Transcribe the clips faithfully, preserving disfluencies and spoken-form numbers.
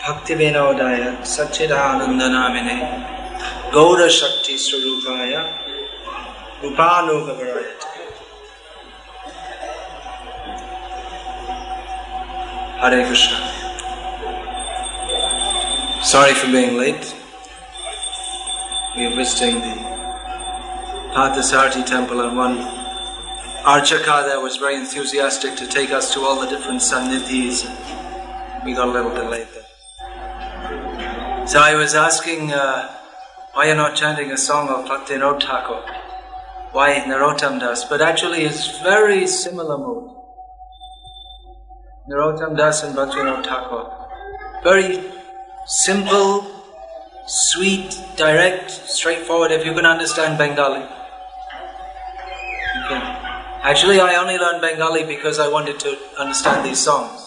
Bhaktivinodaya Satchidanandanamine Gaura Shakti Swarupaya Rupanugavarayate. Hare Krishna. Sorry for being late. We are visiting the Parthasarathy temple, and one Archaka there was very enthusiastic to take us to all the different sannidhis. We got a little delayed there. So I was asking, uh, why you're not chanting a song of Bhaktivinoda Thakur? Why Narottam Das? But actually it's very similar mood. Narottam Das and Bhaktivinoda Thakur. Very simple, sweet, direct, straightforward, if you can understand Bengali. Okay. Actually, I only learned Bengali because I wanted to understand these songs.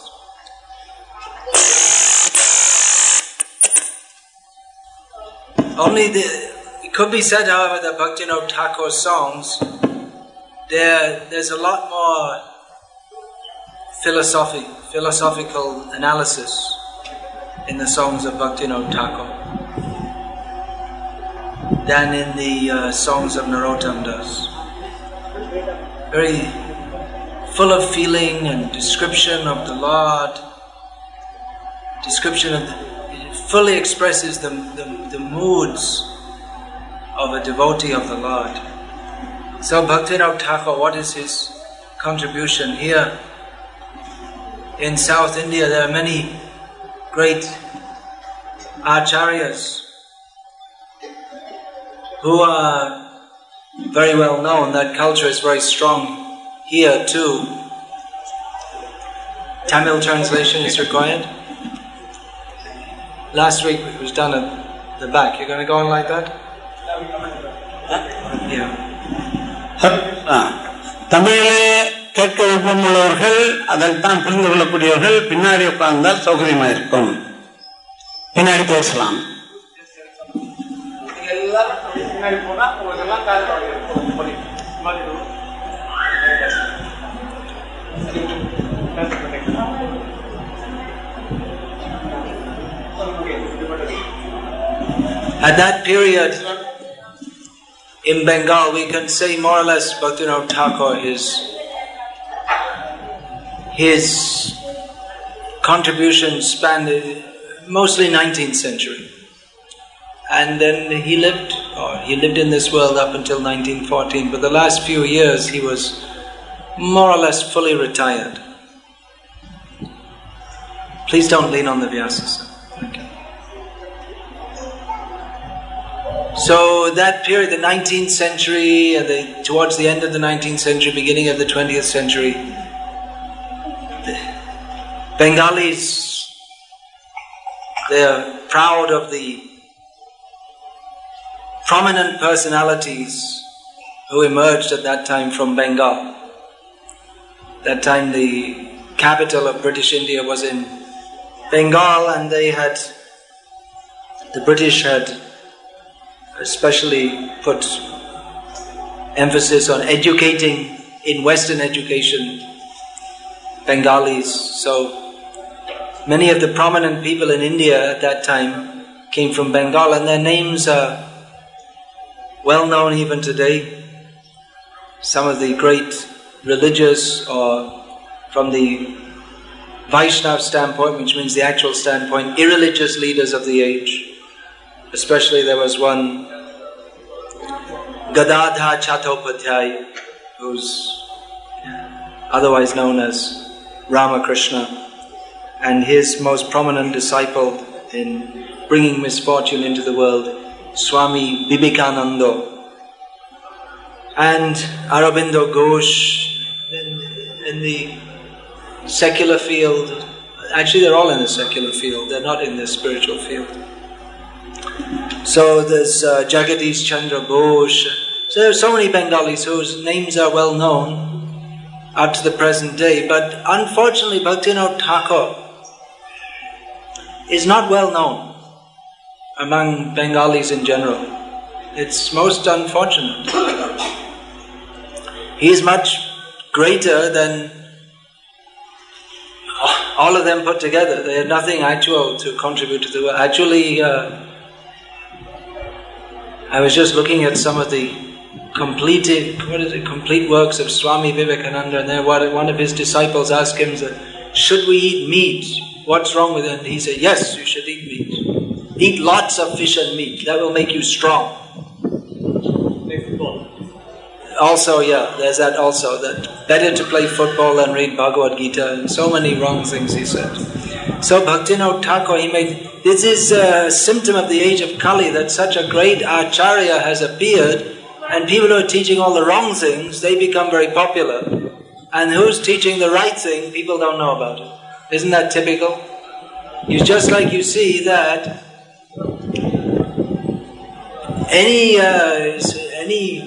Only the, it could be said, however, that Bhaktivinoda Thakur's songs, there, there's a lot more philosophy, philosophical analysis in the songs of Bhaktivinoda Thakur than in the uh, songs of Narottam Das. Very full of feeling and description of the Lord, description of the, it fully expresses the, the, the moods of a devotee of the Lord. So Bhaktivinoda Thakur, what is his contribution here? In South India there are many great acharyas who are very well known. That culture is very strong here too. Tamil translation is required. Last week it was done at the back. You're going to go on like that? Yeah. Tamil கேட்க விருப்பமுள்ளவர்கள் அதைத்தான் புரிந்து கொள்ளக்கூடியவர்கள் பின்னாடி உட்கார்ந்தால் சௌகரியமா இருக்கும். பின்னாடி பேசலாம். At that period in Bengal, we can say more or less Bhaktivinoda Thakur, his his contribution spanned mostly nineteenth century, and then he lived, or he lived in this world up until nineteen fourteen. But the last few years, he was more or less fully retired. Please don't lean on the Vyasa. Okay. So that period, the nineteenth century, and the, towards the end of the nineteenth century, beginning of the twentieth century, the Bengalis, they're proud of the prominent personalities who emerged at that time from Bengal. That time the capital of British India was in Bengal, and they had, the British had especially put emphasis on educating in Western education Bengalis. So many of the prominent people in India at that time came from Bengal, and their names are well known even today. Some of the great religious, or from the Vaishnav standpoint, which means the actual standpoint, irreligious leaders of the age. Especially there was one Gadadhar Chattopadhyay, who's otherwise known as Ramakrishna, and his most prominent disciple in bringing misfortune into the world, Swami Vivekananda, and Aurobindo Ghosh in, in the secular field. Actually, they're all in the secular field, they're not in the spiritual field. So there's uh, Jagadish Chandra Bose. So there are so many Bengalis whose names are well known up to the present day. But unfortunately, Bhaktivinoda Thakur is not well known among Bengalis in general. It's most unfortunate. He is much greater than all of them put together. They had nothing actual to contribute to the world. Actually, uh, I was just looking at some of the completed, what is it, complete works of Swami Vivekananda, and there one of his disciples asked him, should we eat meat? What's wrong with it? And he said, yes, you should eat meat. Eat lots of fish and meat. That will make you strong. Also, yeah, there's that also, that better to play football than read Bhagavad Gita, and so many wrong things he said. So Bhaktivinoda Thakur, he made, this is a symptom of the age of Kali, that such a great Acharya has appeared, and people who are teaching all the wrong things, they become very popular. And who's teaching the right thing, people don't know about it. Isn't that typical? You just like you see that any uh, any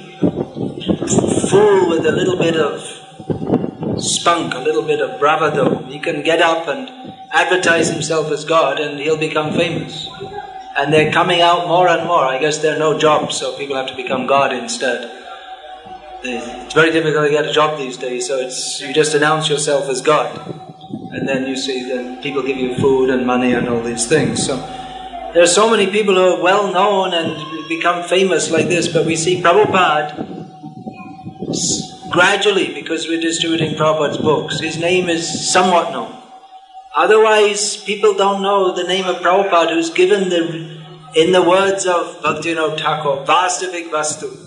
fool with a little bit of spunk, a little bit of bravado, he can get up and advertise himself as God and he'll become famous. And they're coming out more and more. I guess there are no jobs, so people have to become God instead. It's very difficult to get a job these days, so it's you just announce yourself as God. And then you see that people give you food and money and all these things. So there are so many people who are well known and become famous like this, but we see Prabhupada gradually, because we're distributing Prabhupada's books, his name is somewhat known. Otherwise, people don't know the name of Prabhupada, who's given the, in the words of Bhaktivinoda Thakur, Vastavik Vastu.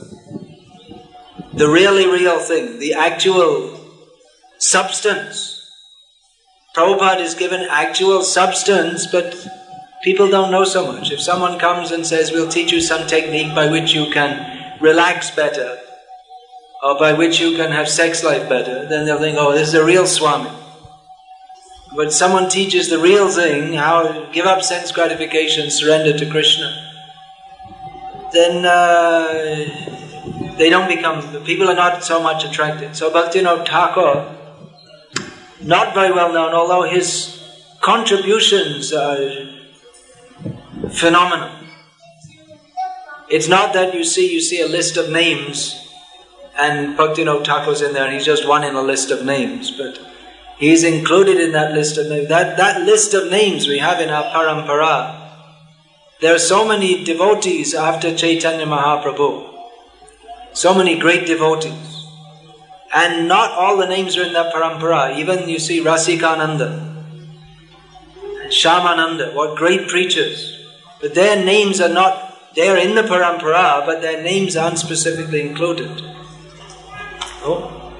The really real thing, the actual substance. Prabhupada is given actual substance, but people don't know so much. If someone comes and says, we'll teach you some technique by which you can relax better, or by which you can have sex life better, then they'll think, oh, this is a real Swami. When someone teaches the real thing, how give up sense gratification, surrender to Krishna, then uh, they don't become, people are not so much attracted. So Bhaktivinoda Thakur, not very well known, although his contributions are phenomenal. It's not that you see, you see a list of names and Bhaktivinoda Thakur's in there and he's just one in a list of names, but he's included in that list of names. That, that list of names we have in our parampara. There are so many devotees after Chaitanya Mahaprabhu. So many great devotees. And not all the names are in that parampara. Even you see Rasikananda, Shyamananda, what great preachers. But their names are not, they are in the parampara, but their names aren't specifically included. Oh.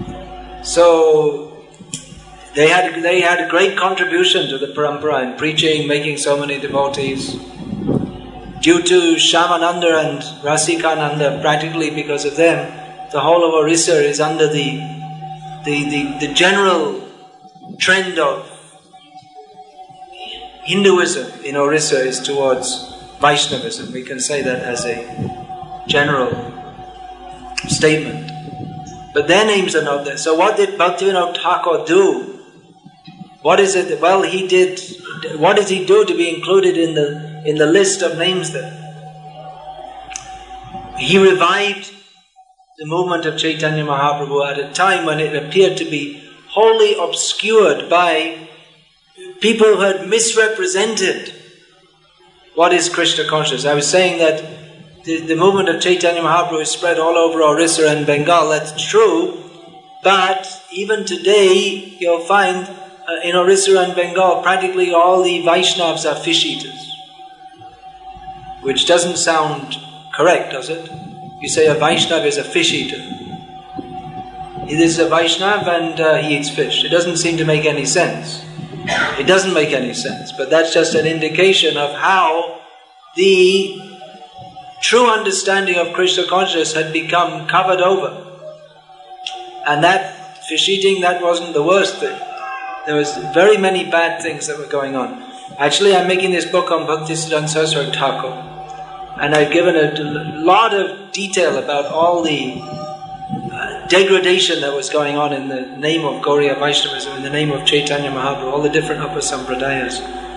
So, They had they had a great contribution to the parampara in preaching, making so many devotees. Due to Shyamananda and Rasikananda, practically because of them, the whole of Orissa is under the the, the, the general trend of Hinduism in Orissa is towards Vaishnavism. We can say that as a general statement. But their names are not there. So what did Bhaktivinoda Thakur do? What is it? Well, he did. What does he do to be included in the in the list of names there? He revived the movement of Chaitanya Mahaprabhu at a time when it appeared to be wholly obscured by people who had misrepresented what is Krishna consciousness. I was saying that the, the movement of Chaitanya Mahaprabhu is spread all over Orissa and Bengal. That's true, but even today you'll find Uh, in Orissa and Bengal, practically all the Vaishnavas are fish eaters. Which doesn't sound correct, does it? You say a Vaishnava is a fish eater. This is a Vaishnava and uh, he eats fish. It doesn't seem to make any sense. It doesn't make any sense, but that's just an indication of how the true understanding of Krishna consciousness had become covered over. And that fish eating, that wasn't the worst thing. There was very many bad things that were going on. Actually, I'm making this book on Bhaktisiddhanta Saraswati Thakur, and I've given a lot of detail about all the uh, degradation that was going on in the name of Gauriya Vaishnavism, in the name of Chaitanya Mahaprabhu, all the different upper sampradayas.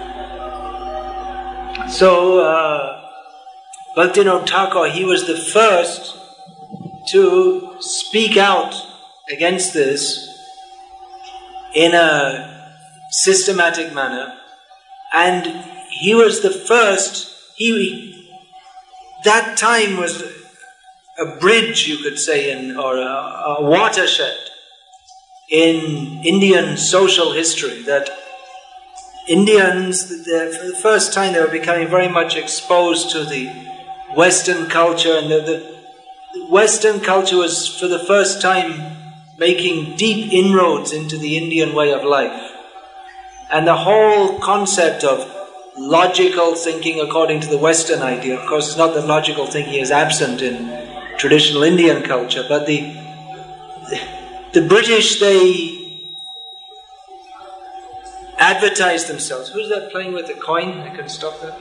So, uh, Bhaktivinoda Thakur, he was the first to speak out against this in a systematic manner. And he was the first, he, that time was a bridge, you could say, in, or a, a watershed in Indian social history, that Indians, for the first time, they were becoming very much exposed to the Western culture, and the, the Western culture was for the first time making deep inroads into the Indian way of life. And the whole concept of logical thinking according to the Western idea, of course it's not that logical thinking is absent in traditional Indian culture, but the the British, they advertise themselves. Who's that playing with the coin? I can stop that.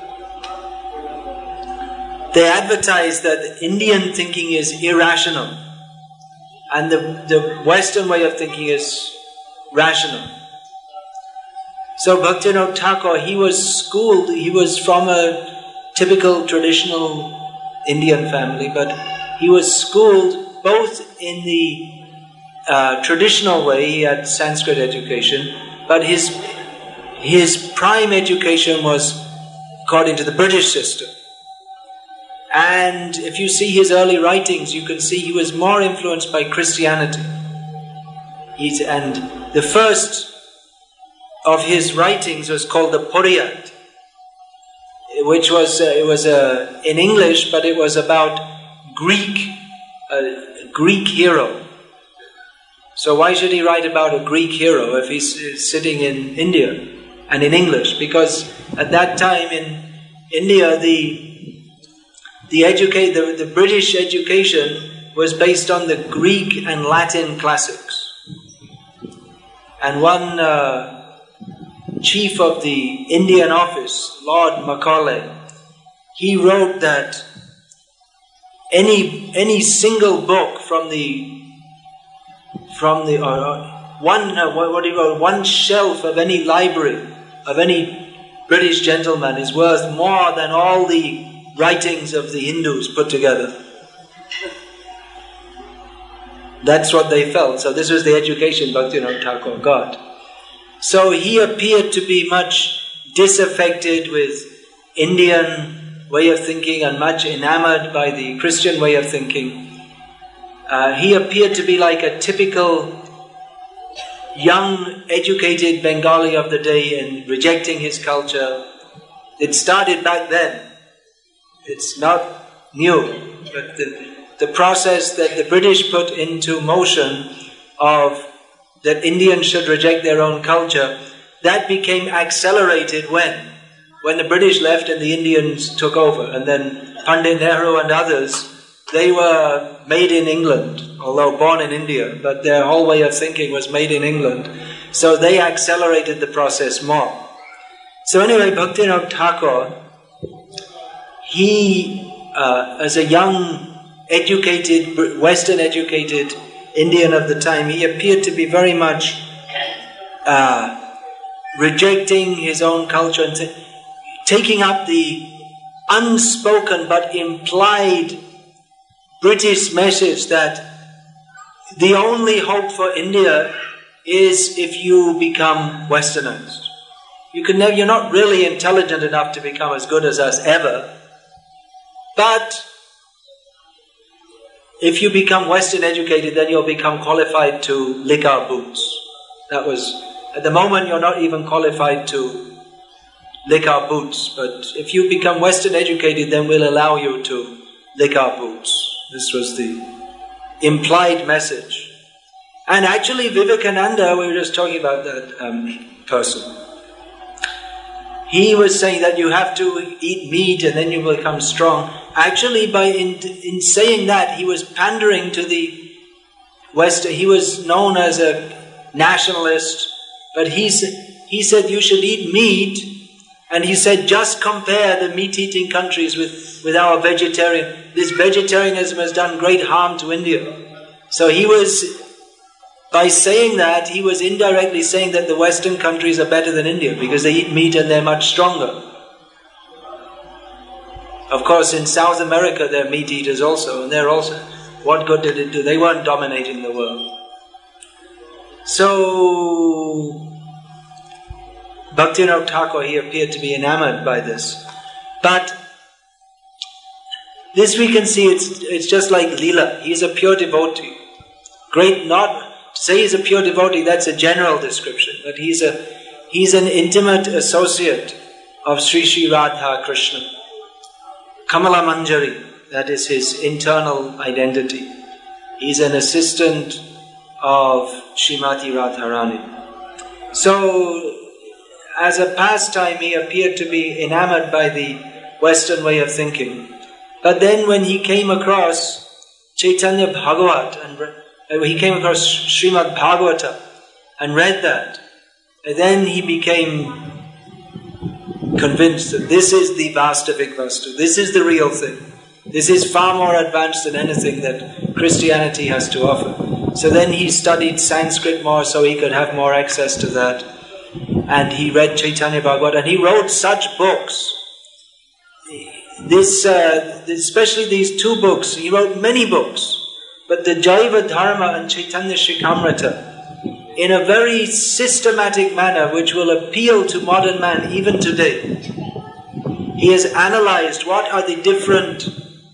They advertise that Indian thinking is irrational and the, the Western way of thinking is rational. So Bhaktivinoda Thakur, he was schooled, he was from a typical traditional Indian family, but he was schooled both in the uh, traditional way, he had Sanskrit education, but his, his prime education was according to the British system. And if you see his early writings, you can see he was more influenced by Christianity. He's, and the first of his writings was called the Puriyat, which was uh, it was uh, in English, but it was about Greek, a Greek hero. So why should he write about a Greek hero if he's sitting in India and in English? Because at that time in India, the the educate the, the British education was based on the Greek and Latin classics. And one uh, chief of the Indian office, Lord Macaulay, he wrote that any any single book from the from the uh, one uh, what, what he wrote one shelf of any library of any British gentleman is worth more than all the writings of the Hindus put together. That's what they felt. So this was the education Bhaktivinoda Thakur got. So he appeared to be much disaffected with Indian way of thinking and much enamored by the Christian way of thinking. Uh, he appeared to be like a typical young, educated Bengali of the day in rejecting his culture. It started back then. It's not new, but the, the process that the British put into motion of that Indians should reject their own culture, that became accelerated when? When the British left and the Indians took over. And then Pandit Nehru and others, they were made in England, although born in India, but their whole way of thinking was made in England. So they accelerated the process more. So anyway, Bhaktivinoda Thakur, he, uh, as a young, educated, Western educated Indian of the time, he appeared to be very much uh, rejecting his own culture and t- taking up the unspoken but implied British message that the only hope for India is if you become Westernized. You can never, you're not really intelligent enough to become as good as us ever. But if you become Western educated, then you'll become qualified to lick our boots. That was, at the moment you're not even qualified to lick our boots. But if you become Western educated, then we'll allow you to lick our boots. This was the implied message. And actually Vivekananda, we were just talking about that um, person. He was saying that you have to eat meat and then you will become strong. Actually, by in, in saying that, he was pandering to the West. He was known as a nationalist, but he, he said you should eat meat, and he said just compare the meat-eating countries with, with our vegetarian. This vegetarianism has done great harm to India. So he was, by saying that, he was indirectly saying that the Western countries are better than India because they eat meat and they're much stronger. Of course, in South America, they're meat eaters also, and they're also, what good did it do? They weren't dominating the world. So, Bhaktivinoda Thakur, he appeared to be enamored by this. But this we can see, it's, it's just like Leela. He is a pure devotee. Great, not to say he's a pure devotee, that's a general description. But he's a he's an intimate associate of Sri Sri Radha Krishna. Kamala Manjari, that is his internal identity. He's an assistant of Srimati Radharani. So, as a pastime, he appeared to be enamored by the Western way of thinking. But then when he came across Chaitanya Bhagavat, and uh, he came across Srimad Bhagavata and read that, and then he became convinced that this is the Vastavik Vastu, this is the real thing. This is far more advanced than anything that Christianity has to offer. So then he studied Sanskrit more so he could have more access to that. And he read Chaitanya Bhagavat, and he wrote such books. This, uh, especially these two books, he wrote many books. But the Jaiva Dharma and Chaitanya Shikamrita, in a very systematic manner which will appeal to modern man even today. He has analyzed what are the different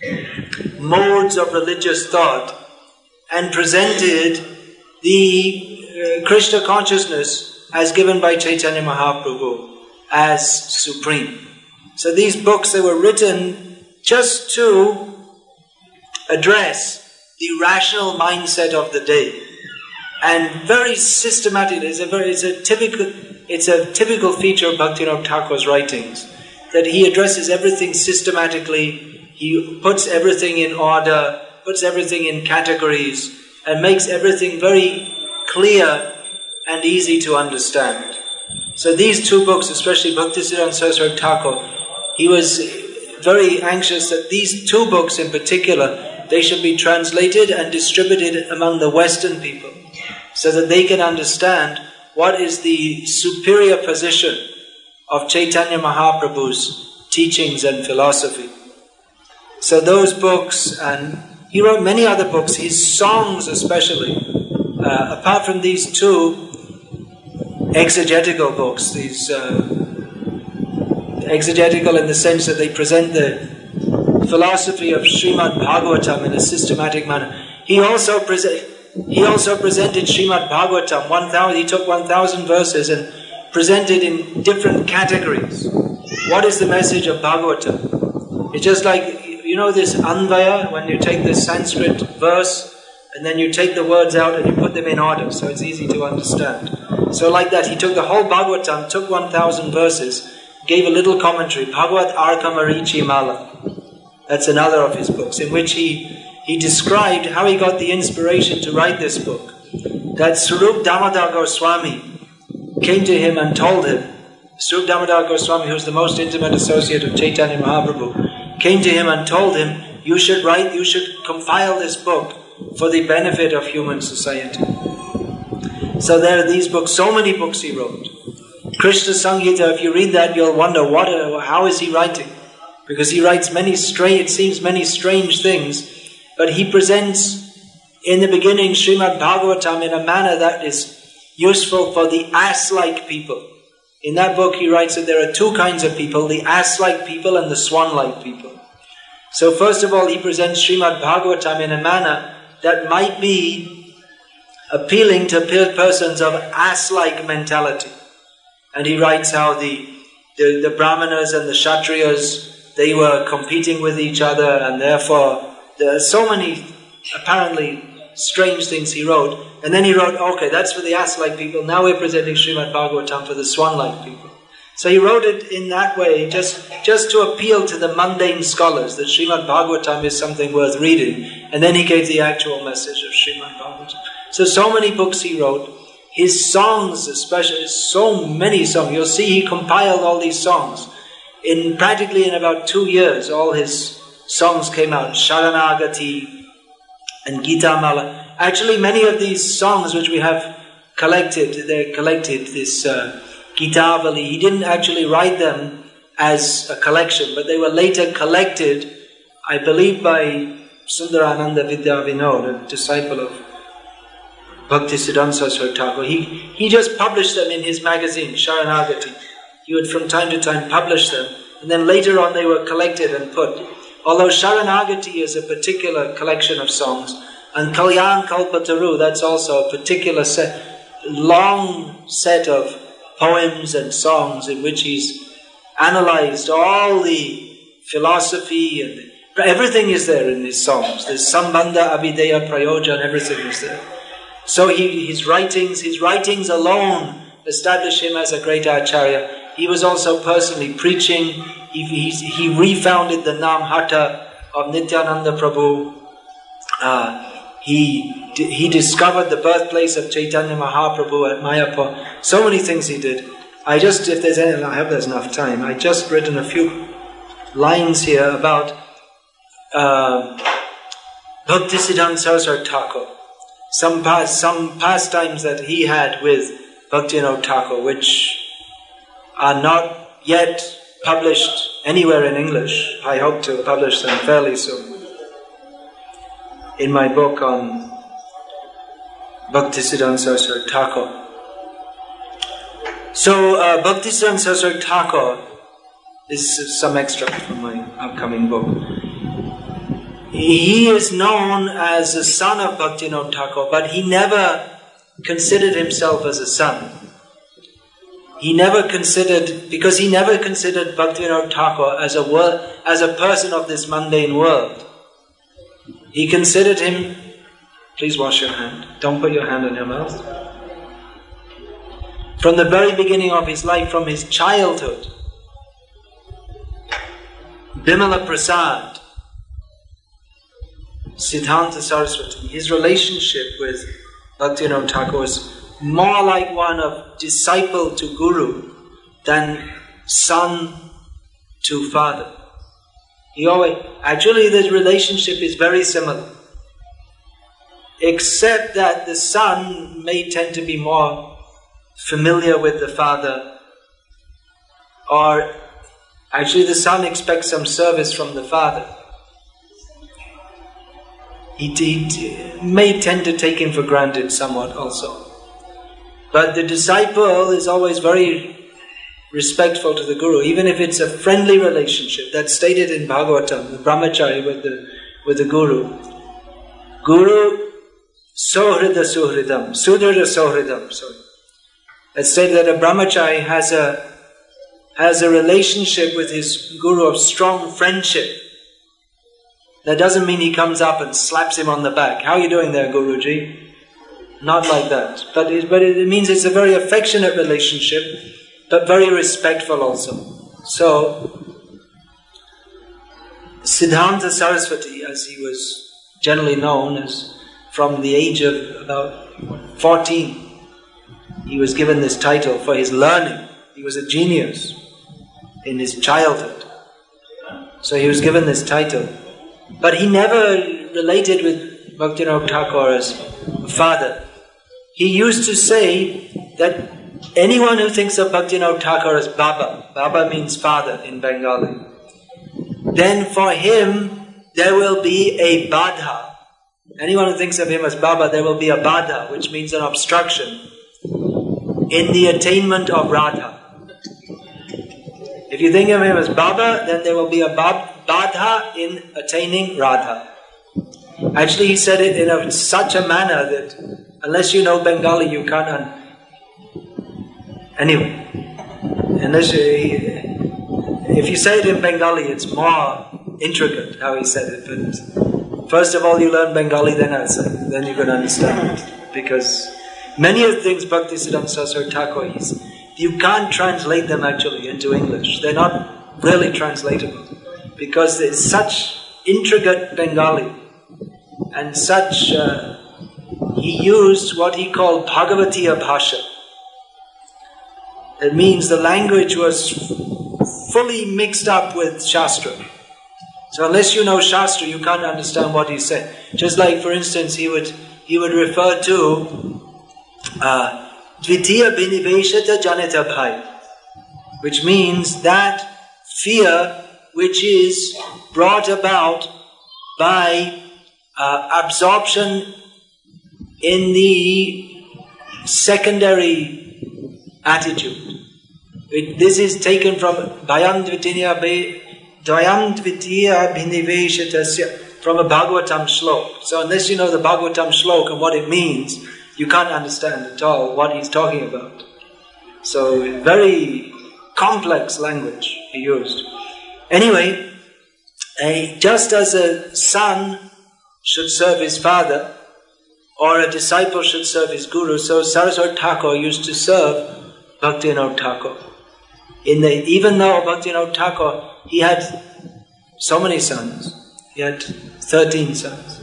modes of religious thought and presented the uh, Krishna consciousness as given by Chaitanya Mahaprabhu as supreme. So these books, they were written just to address the rational mindset of the day, and very systematic. It's a very, it's a typical, it's a typical feature of Bhaktivinoda Thakur's writings that he addresses everything systematically. He puts everything in order, puts everything in categories, and makes everything very clear and easy to understand. So these two books, especially Bhaktisiddhanta Saraswati Thakur, he was very anxious that these two books in particular, they should be translated and distributed among the Western people so that they can understand what is the superior position of Chaitanya Mahaprabhu's teachings and philosophy. So those books, and he wrote many other books, his songs especially, uh, apart from these two exegetical books, these uh, exegetical in the sense that they present the philosophy of Srimad Bhagavatam in a systematic manner. He also pre- he also presented Srimad Bhagavatam. One thousand, he took one thousand verses and presented in different categories. What is the message of Bhagavatam? It's just like, you know this Anvaya, when you take this Sanskrit verse and then you take the words out and you put them in order, so it's easy to understand. So like that, he took the whole Bhagavatam, took one thousand verses, gave a little commentary, Bhagavat Arka Marichi Mala. That's another of his books, in which he, he described how he got the inspiration to write this book. That Swarup Damodar Goswami came to him and told him, Swarup Damodar Goswami, who was the most intimate associate of Chaitanya Mahaprabhu, came to him and told him, you should write, you should compile this book for the benefit of human society. So there are these books, so many books he wrote. Krishna Samhita, if you read that, you'll wonder, what, how is he writing? Because he writes many strange, it seems many strange things, but he presents in the beginning Srimad Bhagavatam in a manner that is useful for the ass-like people. In that book he writes that there are two kinds of people, the ass-like people and the swan-like people. So first of all, he presents Srimad Bhagavatam in a manner that might be appealing to persons of ass-like mentality. And he writes how the, the, the Brahmanas and the Kshatriyas, they were competing with each other, and therefore there are so many apparently strange things he wrote. And then he wrote, okay, that's for the ass-like people, now we're presenting Srimad Bhagavatam for the swan-like people. So he wrote it in that way, just, just to appeal to the mundane scholars, that Srimad Bhagavatam is something worth reading. And then he gave the actual message of Srimad Bhagavatam. So, so many books he wrote. His songs especially, so many songs. You'll see he compiled all these songs. In practically in about two years, all his songs came out. Sharanagati and Gita Mala. Actually, many of these songs which we have collected, they're collected, this uh, Gitavali, he didn't actually write them as a collection, but they were later collected, I believe, by Sundarananda Vidya Vinod, a disciple of Bhaktisiddhanta Saraswati Thakur. He, he just published them in his magazine, Sharanagati. he would from time to time publish them, and then later on they were collected and put. Although Sharanagati is a particular collection of songs, and Kalyan Kalpataru, that's also a particular set, long set of poems and songs in which he's analyzed all the philosophy and everything is there in his songs. There's Sambandha, Abhideya, Prayoja, and everything is there. So he, his writings, his writings alone establish him as a great Acharya. He was also personally preaching. He, he, he refounded the Nam Hatha of Nityananda Prabhu. Uh, he he discovered the birthplace of Chaitanya Mahaprabhu at Mayapur. So many things he did. I just, if there's any, I hope there's enough time. I just written a few lines here about uh, Bhaktisiddhanta Saraswati Thakur. Some past, some pastimes that he had with Bhaktivinoda Thakur, which are not yet published anywhere in English. I hope to publish them fairly soon. In my book on Bhaktisiddhanta Saraswati Thakur. So, uh, Bhaktisiddhanta Saraswati Thakur is some extract from my upcoming book. He is known as the son of Bhaktivinoda Thakur, but he never considered himself as a son. He never considered, because he never considered Bhaktivinoda Thakur as a world, as a person of this mundane world. He considered him, please wash your hand, don't put your hand in your mouth. From the very beginning of his life, from his childhood, Bimala Prasad, Siddhanta Saraswati, his relationship with Bhaktivinoda Thakur was more like one of disciple to guru than son to father. He always, actually the relationship is very similar, except that the son may tend to be more familiar with the father, or actually the son expects some service from the father. He, he may tend to take him for granted somewhat also. But the disciple is always very respectful to the guru, even if it's a friendly relationship. That's stated in Bhagavatam, the brahmachari with the, with the guru. Guru sohrida suhridam, sudhrida sohridam, sorry. It's stated that a brahmachari has a, has a relationship with his guru of strong friendship. That doesn't mean he comes up and slaps him on the back. How are you doing there, Guruji? Not like that. But it, but it means it's a very affectionate relationship, but very respectful also. So, Siddhanta Saraswati, as he was generally known as, from the age of about fourteen, he was given this title for his learning. He was a genius in his childhood. So he was given this title. But he never related with Bhaktivinoda Thakur as a father. He used to say that anyone who thinks of Bhaktivinoda Thakur as Baba, Baba means father in Bengali, then for him there will be a badha. Anyone who thinks of him as Baba, there will be a badha, which means an obstruction in the attainment of Radha. If you think of him as Baba, then there will be a badha in attaining Radha. Actually, he said it in a, such a manner that unless you know Bengali, you can't. Un- anyway, unless you, if you say it in Bengali, it's more intricate how he said it. But first of all, you learn Bengali, then I'll say, then you can understand it. Because many of the things Bhaktisiddhanta Saraswati Thakur is, you can't translate them actually into English. They're not really translatable because there's such intricate Bengali and such. Uh, he used what he called Bhagavatiya Bhasha. It means the language was fully mixed up with Shastra. So unless you know Shastra, you can't understand what he said. Just like, for instance, he would he would refer to uh, Dvitiya biniveshata janita bhai, which means that fear which is brought about by uh, absorption in the secondary attitude. It, this is taken from Dvayam Dvitiya Bhiniveshatasya, from a Bhagavatam shlok. So unless you know the Bhagavatam shlok and what it means, you can't understand at all what he's talking about. So very complex language he used. Anyway, a, just as a son should serve his father, or a disciple should serve his guru, so Saraswati Thakur used to serve Bhaktivinoda Thakur. In the, even though Bhaktivinoda Thakur, he had so many sons, he had thirteen sons,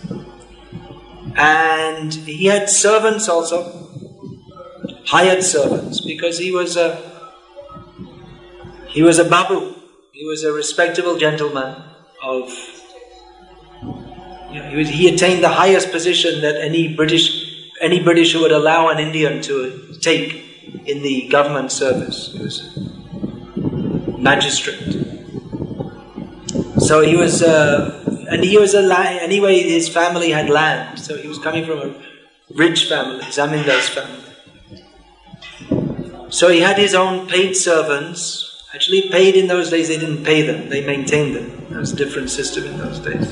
and he had servants also, hired servants, because he was a he was a babu, he was a respectable gentleman of. You know, he, was, he attained the highest position that any British any British would allow an Indian to take in the government service. He was a magistrate. So he was, uh, and he was a la- anyway. His family had land, so he was coming from a rich family, Zamindar's family. So he had his own paid servants. Actually, paid in those days, they didn't pay them; they maintained them. That was a different system in those days.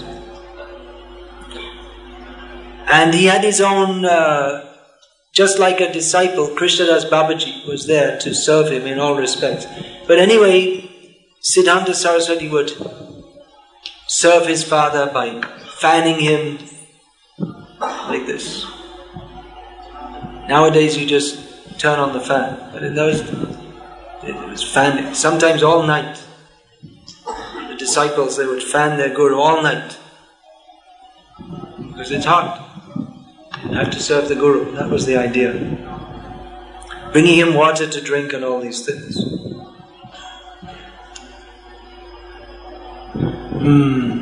And he had his own, uh, just like a disciple, Krishnadas Babaji was there to serve him in all respects. But anyway, Siddhanta Saraswati would serve his father by fanning him like this. Nowadays you just turn on the fan, but in those it was fanning, sometimes all night. The disciples, they would fan their guru all night because it's hot. You have to serve the guru. That was the idea. Bringing him water to drink and all these things. Hmm.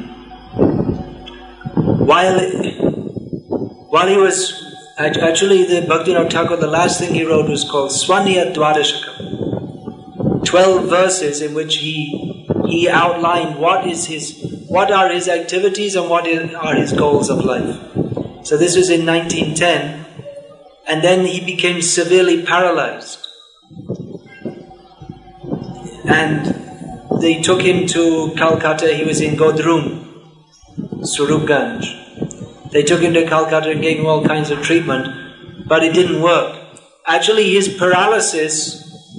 While while he was actually the Bhaktivinoda Thakur, the last thing he wrote was called Swaniya Dwadashakam. Twelve verses in which he he outlined what is his what are his activities and what is, are his goals of life. So this was in nineteen ten, and then he became severely paralyzed. And they took him to Calcutta. He was in Godrum, Surupganj. They took him to Calcutta and gave him all kinds of treatment, but it didn't work. Actually, his paralysis,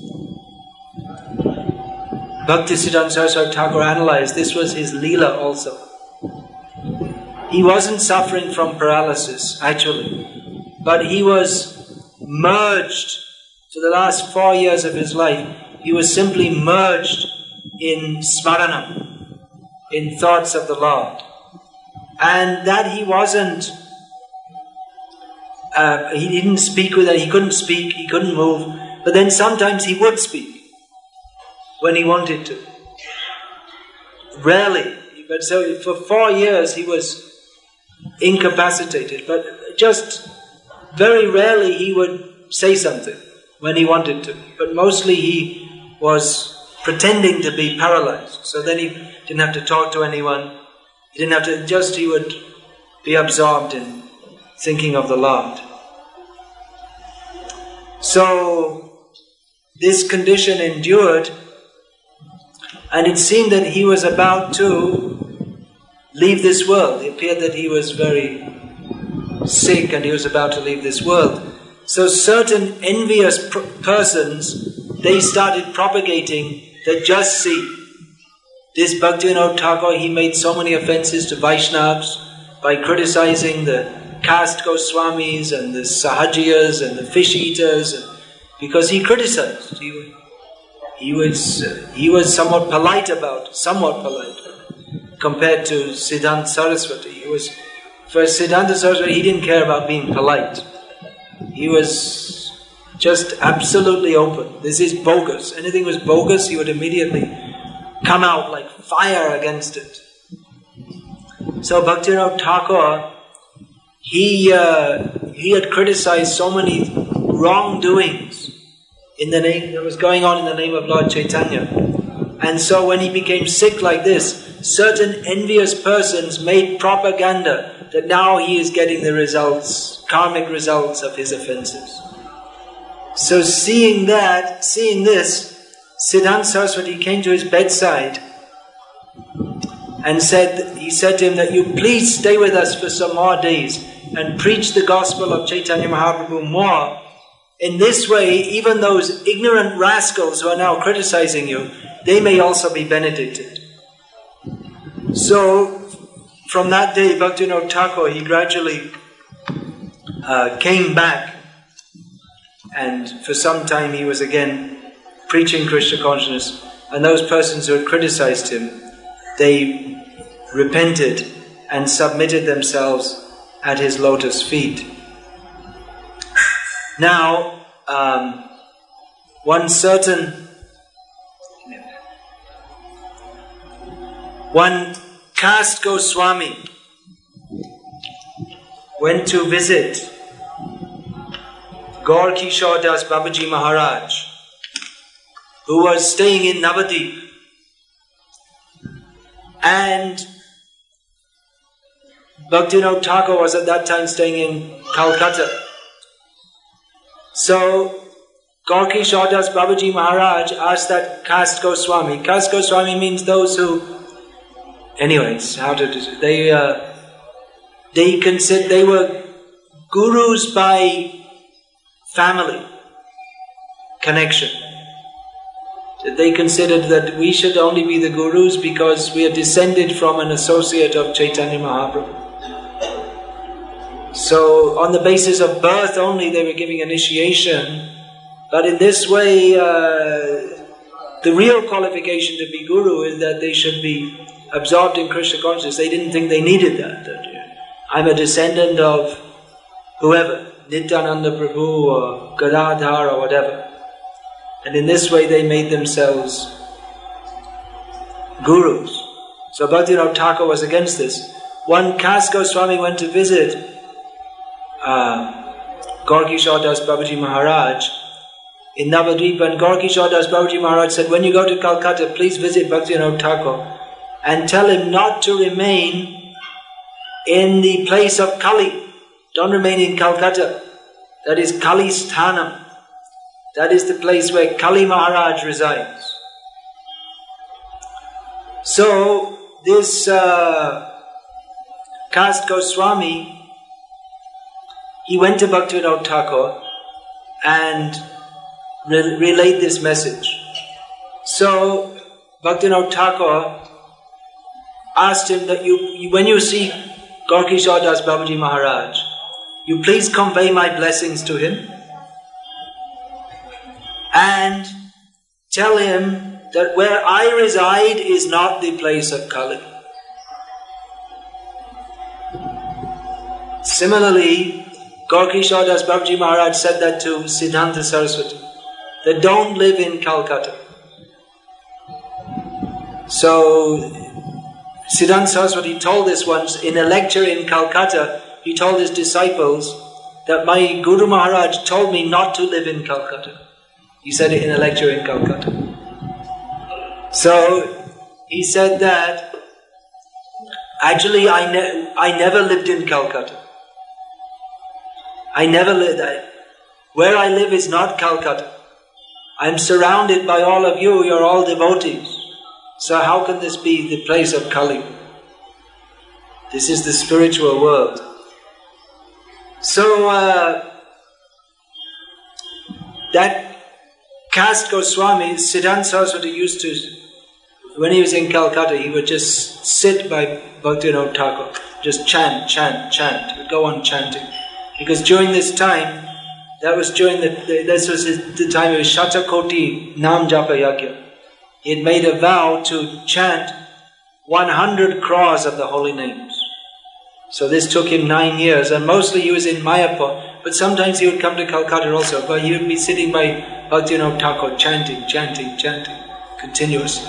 Bhaktisiddhanta Saraswati Thakur analyzed, this was his Leela also. He wasn't suffering from paralysis, actually, but he was merged, for the last four years of his life, he was simply merged in smaranam, in thoughts of the Lord. And that he wasn't, uh, he didn't speak with it, he couldn't speak, he couldn't move, but then sometimes he would speak when he wanted to. Rarely, but so for four years he was incapacitated, but just very rarely he would say something when he wanted to, but mostly he was pretending to be paralyzed. So then he didn't have to talk to anyone, he didn't have to, just he would be absorbed in thinking of the Lord. So this condition endured, and it seemed that he was about to leave this world. It appeared that he was very sick and he was about to leave this world. So certain envious pr- persons, they started propagating that just see, this Bhaktivinoda Thakur, he made so many offences to Vaishnavas by criticizing the caste Goswamis and the Sahajiyas and the fish eaters, and, because he criticized. He, he was uh, he was somewhat polite about, somewhat polite, compared to Siddhanta Saraswati. He was, for Siddhanta Saraswati, he didn't care about being polite. He was just absolutely open. This is bogus. Anything was bogus, he would immediately come out like fire against it. So Bhaktivinoda Thakur, he uh, he had criticized so many wrongdoings in the name that was going on in the name of Lord Chaitanya. And so when he became sick like this, certain envious persons made propaganda that now he is getting the results, karmic results of his offences. So seeing that, seeing this, Siddhanta Saraswati came to his bedside and said, he said to him that you please stay with us for some more days and preach the gospel of Chaitanya Mahaprabhu more. In this way, even those ignorant rascals who are now criticizing you, they may also be benedicted. So, from that day, Bhaktivinoda Thakur, he gradually uh, came back, and for some time he was again preaching Krishna consciousness, and those persons who had criticized him, they repented and submitted themselves at his lotus feet. Now, um, one certain, one caste Goswami went to visit Gaur Kishore Das Babaji Maharaj, who was staying in Navadip, and Bhaktivinoda Thakur was at that time staying in Calcutta. So, Gaur Kishore Das Babaji Maharaj asked that caste Goswami. Caste Goswami means those who, anyways, how to do they uh, they consider they were gurus by family connection. They considered that we should only be the gurus because we are descended from an associate of Chaitanya Mahaprabhu. So, on the basis of birth only, they were giving initiation. But in this way, uh, the real qualification to be guru is that they should be absorbed in Krishna consciousness. They didn't think they needed that. that uh, I'm a descendant of whoever, Nityananda Prabhu or Gadadhar or whatever. And in this way, they made themselves gurus. So Bhaktivinoda Thakur was against this. One caste Goswami went to visit uh, Gaur Kishore Das Babaji Maharaj in Navadvip, and Gaur Kishore Das Babaji Maharaj said, when you go to Calcutta, please visit Bhaktivinoda Thakur and tell him not to remain in the place of Kali. Don't remain in Calcutta. That is Kali Sthanam. That is the place where Kali Maharaj resides. So, this uh, caste Goswami, he went to Bhaktivinoda Thakur and re- relayed this message. So, Bhaktivinoda Thakur asked him that you, you when you see Gaur Kishore Das Babaji Maharaj, you please convey my blessings to him and tell him that where I reside is not the place of Kali. Similarly, Gaur Kishore Das Babaji Maharaj said that to Siddhanta Saraswati, that don't live in Calcutta. So, Siddhanta Saraswati told this once in a lecture in Calcutta. He told his disciples that my Guru Maharaj told me not to live in Calcutta. He said it in a lecture in Calcutta. So, he said that actually I, ne- I never lived in Calcutta. I never lived there. Where I live is not Calcutta. I am surrounded by all of you, you are all devotees. So how can this be the place of Kali? This is the spiritual world. So, uh, that caste Goswami, Siddhanta Saraswati used to, when he was in Calcutta, he would just sit by Bhaktivinoda Thakur, just chant, chant, chant, he would go on chanting. Because during this time, that was during the, the this was his, the time of his Shatakoti Nam Japa Yagya. He had made a vow to chant one hundred crores of the holy names. So this took him nine years, and mostly he was in Mayapur, but sometimes he would come to Calcutta also, but he would be sitting by Bhaktivinoda Thakur chanting, chanting, chanting, continuously.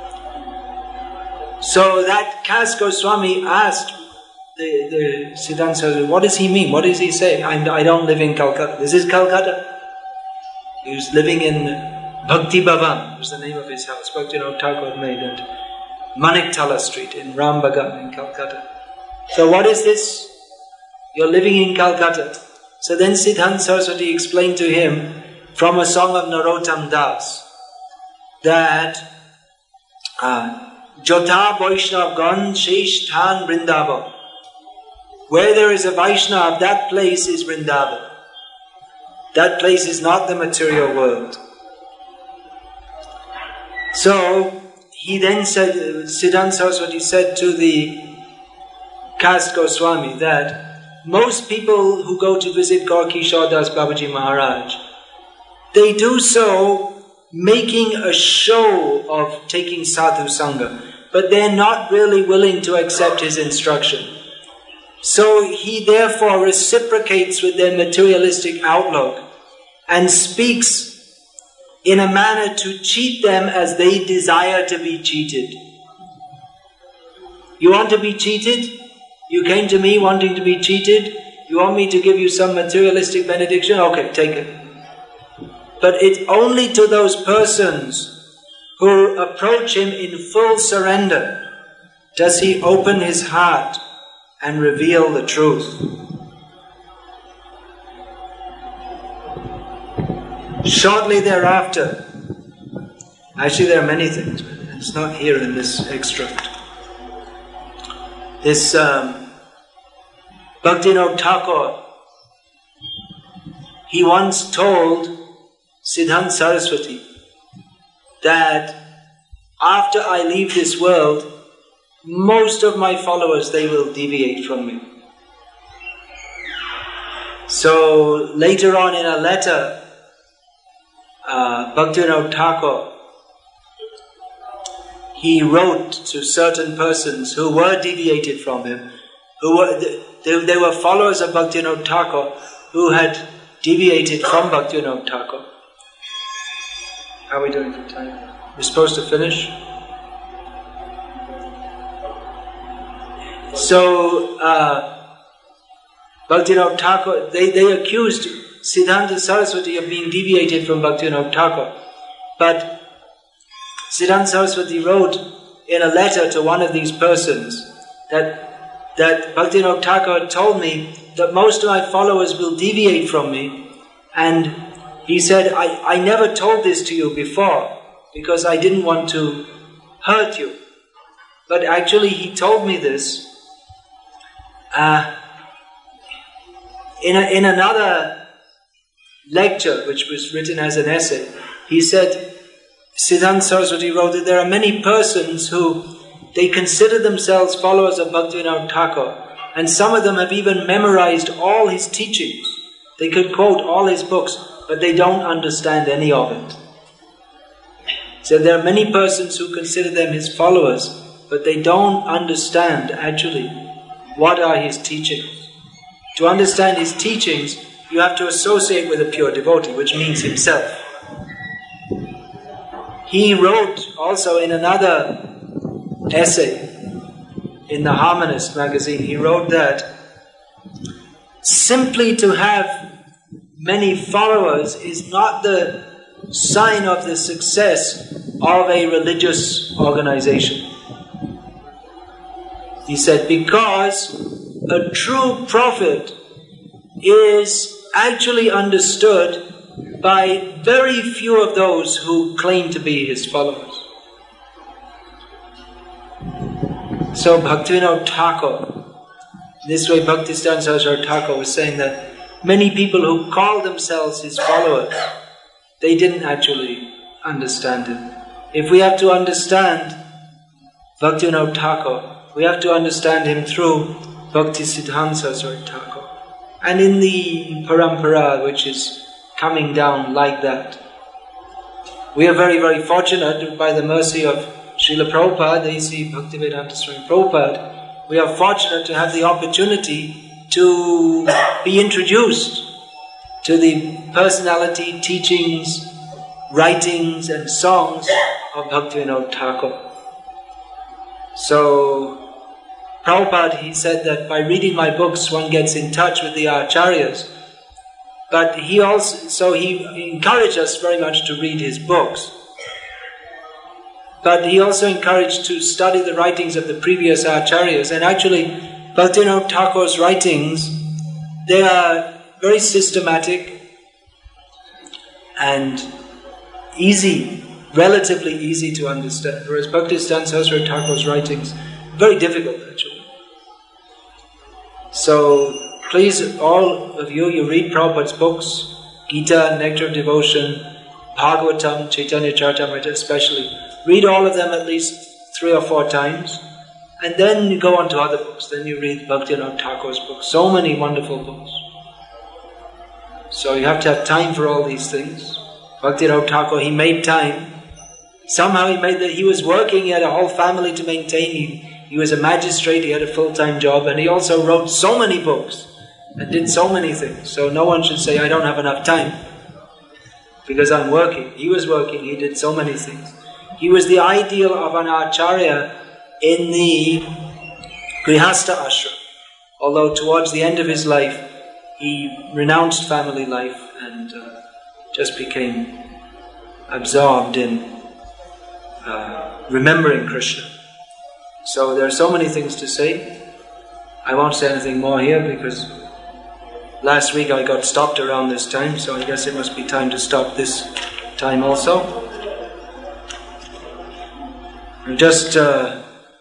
So that caste Goswami asked the, the Siddhanta Saraswati, what does he mean? What does he say? I'm, I don't live in Calcutta. This is Calcutta. He was living in Bhakti Bhavan, was the name of his house. Bhaktivinoda Thakur made at Maniktala Street in Rambagan in Calcutta. So what is this? You're living in Calcutta. So then Siddhanta Saraswati explained to him from a song of Narottam Das that uh, Jota Vaishnav Gan Shesh Than Vrindavan. Where there is a Vaishnav, that place is Vrindavan. That place is not the material world. So, he then said, Siddhanta Saraswati said to the Caste Goswami that most people who go to visit Gaur Kishore Das Babaji Maharaj, they do so making a show of taking sadhu sangha, but they're not really willing to accept his instruction. So he therefore reciprocates with their materialistic outlook and speaks in a manner to cheat them as they desire to be cheated. You want to be cheated? You came to me wanting to be cheated? You want me to give you some materialistic benediction? Okay, take it. But it's only to those persons who approach him in full surrender does he open his heart and reveal the truth. Shortly thereafter, actually there are many things, but it's not here in this extract. This um, Bhaktivinoda Thakur, he once told Siddhanta Saraswati that after I leave this world, most of my followers, they will deviate from me. So later on in a letter, uh, Bhaktivinoda Thakur, he wrote to certain persons who were deviated from him, who were they, they were followers of Bhaktivinoda Thakur, who had deviated from Bhaktivinoda Thakur. How are we doing for time? We're supposed to finish? So, uh, Bhaktivinoda Thakur, they, they accused Siddhanta Saraswati of being deviated from Bhaktivinoda Thakur. But Siddhanta Saraswati wrote in a letter to one of these persons that, that Bhaktivinoda Thakur told me that most of my followers will deviate from me, and he said, I, I never told this to you before because I didn't want to hurt you. But actually he told me this uh, in, a, in another lecture which was written as an essay. He said, Siddhanta Saraswati wrote that there are many persons who they consider themselves followers of Bhaktivinoda Thakur, and some of them have even memorized all his teachings. They could quote all his books, but they don't understand any of it. So there are many persons who consider them his followers, but they don't understand actually what are his teachings. To understand his teachings, you have to associate with a pure devotee, which means himself. He wrote also in another essay in the Harmonist magazine, he wrote that simply to have many followers is not the sign of the success of a religious organization. He said, because a true prophet is actually understood by very few of those who claim to be his followers. So Bhaktivinoda Thakur, this way Bhaktisiddhanta Saraswati Thakur was saying that many people who call themselves his followers, they didn't actually understand him. If we have to understand Bhaktivinoda Thakur, we have to understand him through Bhaktisiddhanta Saraswati Thakur. And in the parampara which is coming down like that. We are very, very fortunate by the mercy of Srila Prabhupada, A C Bhaktivedanta Swami Prabhupada, we are fortunate to have the opportunity to be introduced to the personality, teachings, writings and songs of Bhaktivinoda Thakur. So, Prabhupada, he said that by reading my books one gets in touch with the Acharyas. But he also, so he encouraged us very much to read his books. But he also encouraged to study the writings of the previous Acharyas. And actually, Bhaktivinoda Thakur's writings, they are very systematic and easy, relatively easy to understand, whereas Bhaktisiddhanta Saraswati Thakur's writings, very difficult actually. So please, all of you, you read Prabhupada's books, Gita, Nectar of Devotion, Bhagavatam, Chaitanya Charitamrita especially. Read all of them at least three or four times, and then you go on to other books. Then you read Bhaktivinoda Thakur's books. So many wonderful books. So you have to have time for all these things. Bhaktivinoda Thakur, he made time. Somehow he made that. He was working, he had a whole family to maintain. He, he was a magistrate, he had a full-time job, and he also wrote so many books and did so many things. So no one should say, I don't have enough time because I'm working. He was working, he did so many things. He was the ideal of an acharya in the Grihastha ashram. Although towards the end of his life, he renounced family life and uh, just became absorbed in uh, remembering Krishna. So there are so many things to say. I won't say anything more here because last week I got stopped around this time, so I guess it must be time to stop this time also. Just, uh,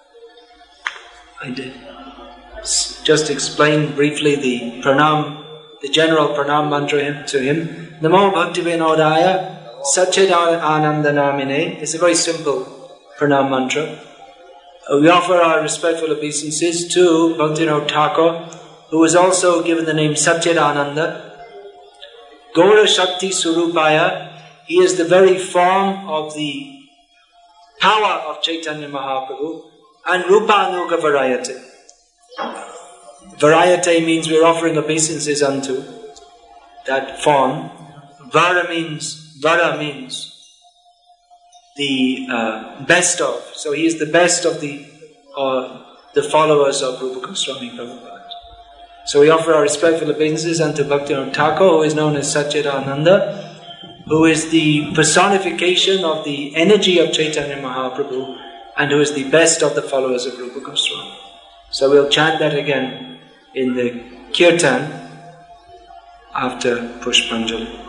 I did just explain briefly the pranam, the general pranam mantra to him. Namo Bhaktivinodaya Satchidananda Namine. It's a very simple pranam mantra. We offer our respectful obeisances to Bhaktivinoda Thakur, who was also given the name Satchidananda. Gaura Shakti Surupaya. He is the very form of the power of Chaitanya Mahaprabhu, and Rupa Anuga Varayate. Varayate means we're offering obeisances unto that form. Vara means, Vara means the uh, best of. So he is the best of the uh, the followers of Rupa Goswami Prabhupada. So we offer our respectful obeisances unto Bhaktivinoda Thakur, who is known as Satchidananda, who is the personification of the energy of Chaitanya Mahaprabhu and who is the best of the followers of Rupa Goswami. So we'll chant that again in the Kirtan after Pushpanjali.